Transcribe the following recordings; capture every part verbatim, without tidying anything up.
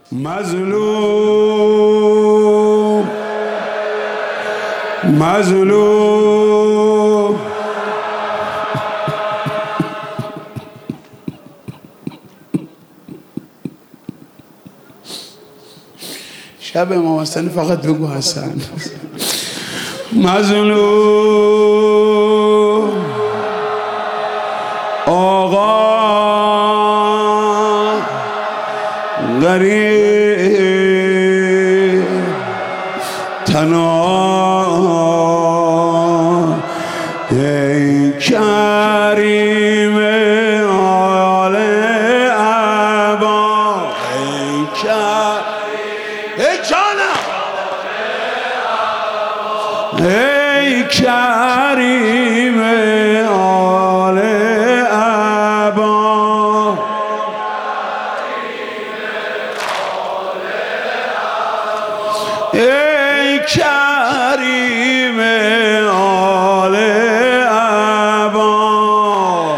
مظلوم مظلوم شب امام حسن فقط بگو حسن. مظلوم آقا غریب تنها ای کریم آل ابا ای کریم ای جانم ای کریم آل ابا ای کریم آل ابا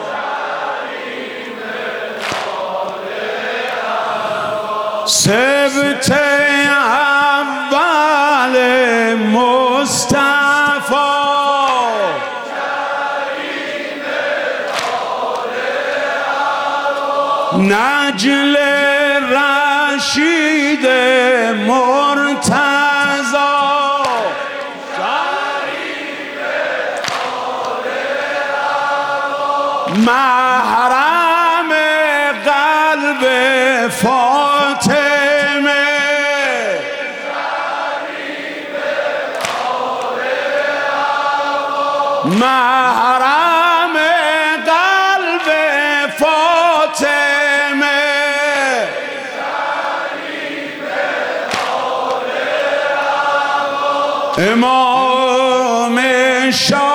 سبت اول مصطفی نجل رشید مرتضی محرم قلب فاطمه محرم قلب فاطمه امام شاه